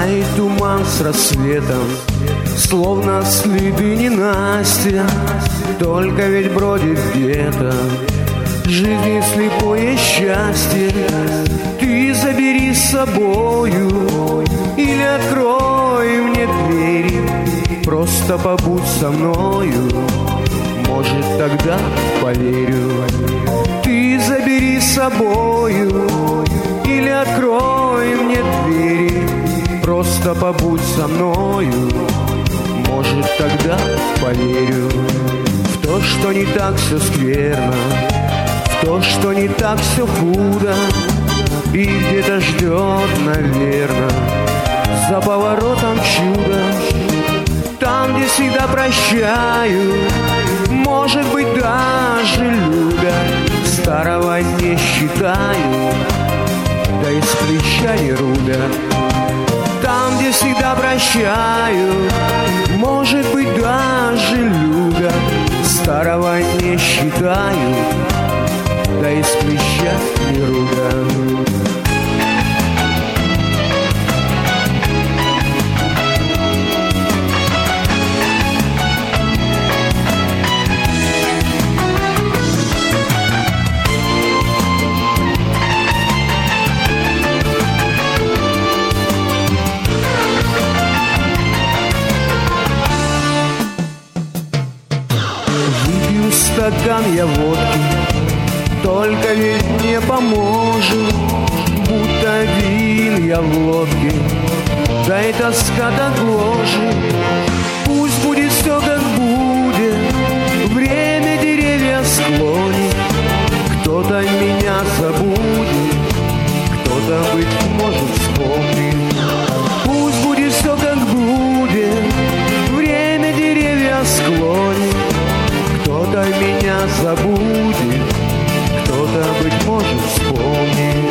Тает туман с рассветом, словно следы ненастья. Только ведь бродит где-то жизни слепое счастье. Ты забери с собою или открой мне двери, просто побудь со мною, может, тогда поверю. Ты забери с собою или открой мне двери, просто побудь со мною, может, тогда поверю. В то, что не так все скверно, в то, что не так все худо, и где-то ждет, наверно, за поворотом чудо. Там, где всегда прощаю, может быть, даже любят, старого не считаю, да из плеча не рубят. Там, где всегда прощаю, может быть, даже любят, старого не считаю, да из плеча не рубят. Стакан я водки, только ведь не поможет, будто один я в лодке, да и тоска так гложет. Пусть будет все как будет, время деревья склонит, кто-то меня забудет, кто-то, быть может, вспомнит. Пусть будет все как будет, время деревья склонит, кто-то меня забудет, кто-то, быть может, вспомнит.